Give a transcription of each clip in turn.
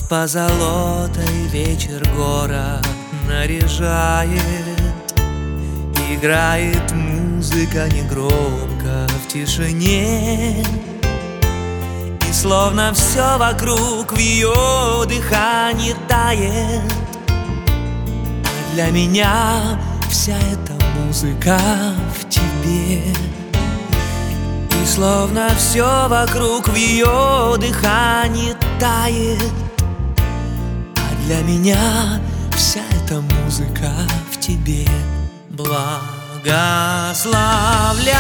позолотой вечер город наряжает. Играет музыка негромко в тишине, и словно все вокруг в ее дыхании тает. А для меня вся эта музыка в тебе. И словно все вокруг в ее дыхании тает. А для меня вся эта музыка в тебе. Благословляю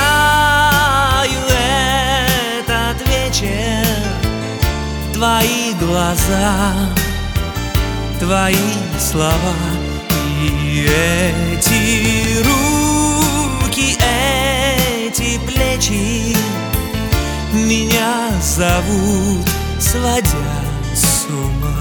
этот вечер, твои глаза, твои слова и эти руки, эти плечи меня зовут, сводя с ума.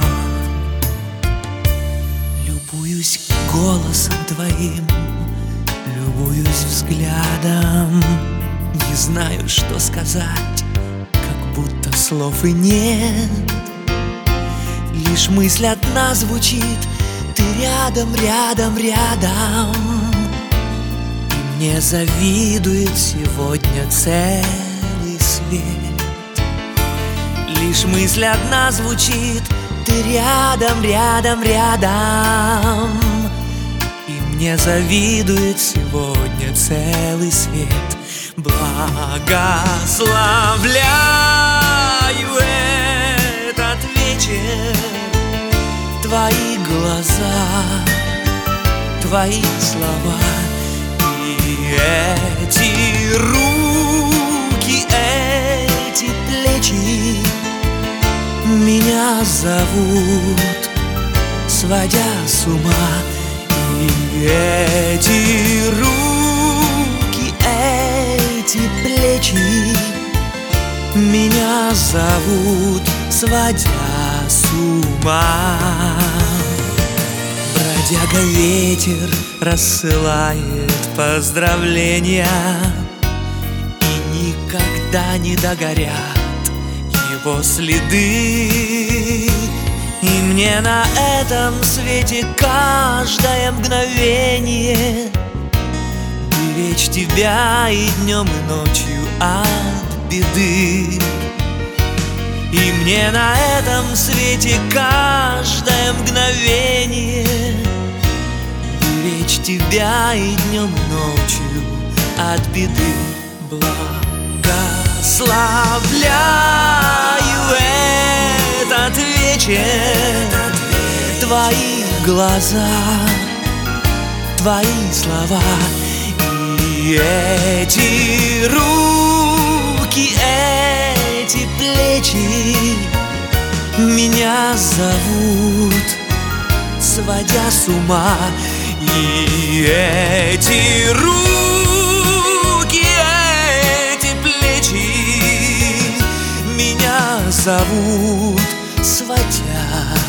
Любуюсь голосом твоим, любуюсь взглядом, не знаю, что сказать, как будто слов и нет. Лишь мысль одна звучит: ты рядом, рядом, рядом. И мне завидует сегодня целый свет. Лишь мысль одна звучит: ты рядом, рядом, рядом. Мне завидует сегодня целый свет. Благословляю этот вечер, твои глаза, твои слова и эти руки, эти плечи меня зовут, сводя с ума. И эти руки, эти плечи меня зовут, сводя с ума. Бродяга ветер рассылает поздравления, и никогда не догорят его следы. И мне на этом свете каждое мгновение беречь тебя и днем, и ночью от беды. И мне на этом свете каждое мгновение беречь тебя и днем, и ночью от беды. Благословляю этот вечер, твои глаза, твои слова и эти руки, эти плечи меня зовут, сводя с ума. И эти руки, эти плечи меня зовут, сводя